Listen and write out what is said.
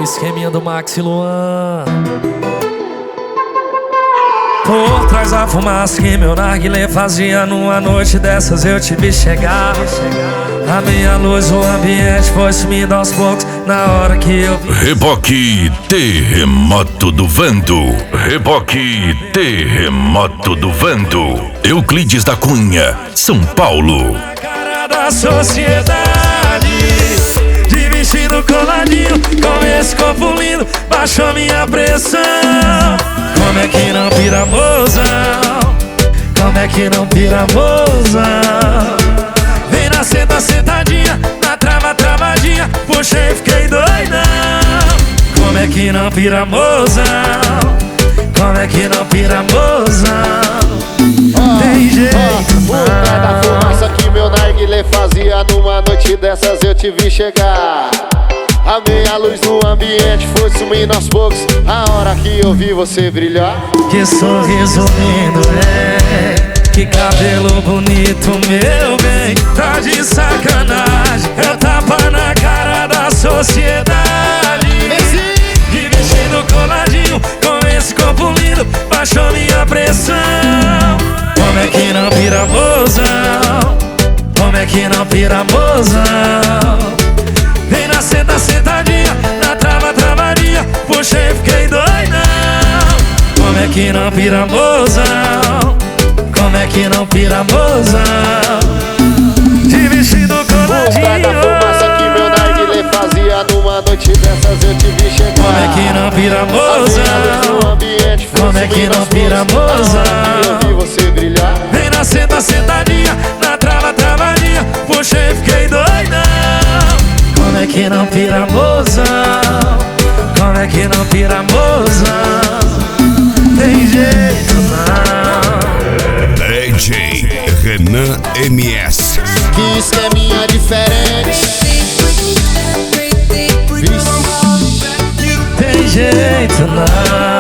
o esqueminha do Max e Luan. Por trás da fumaça que meu narguilé fazia, numa noite dessas eu te vi chegar. A minha luz, o ambiente foi sumindo aos poucos na hora que eu vi. Reboque Terremoto do Vento. Reboque Terremoto do Vento. Euclides da Cunha, São Paulo. Na cara da sociedade, de vestido coladinho, com esse corpo lindo, baixou minha pressão. Como é que não pira, mozão? Como é que não pira, mozão? Vem na senta, sentadinha, na trava, travadinha, puxei e fiquei doidão. Como é que não pira, mozão? Como é que não pira, mozão? Tem jeito Por trás da fumaça que meu narguilé fazia, numa noite dessas eu te vi chegar. A meia luz no ambiente foi sumindo aos poucos, a hora que eu vi você brilhar. Que sorriso lindo, que cabelo bonito, meu bem. Tá de sacanagem, é tapa na cara da sociedade. De vestido coladinho, com esse corpo lindo, baixou minha pressão. Como é que não pira, mozão? Como é que não pira, mozão? Vem na senta, sentadinha, na trava, travadinha, puxei e fiquei doidão. Como é que não pira, mozão? Como é que não pira, mozão? De vestido Por trás da fumaça que meu narguilé fazia, numa noite dessas eu te vi chegar. Como é que não pira, mozão? Como é que não pira, mozão? Eu vi você brilhar. Vem na senta, sentadinha, na trava, travadinha, puxei e fiquei doidão. Como é que não pira, mozão? Como é que não pira, mozão? Tem jeito não. DJ Renan MS. Que esqueminha diferente. Tem jeito não.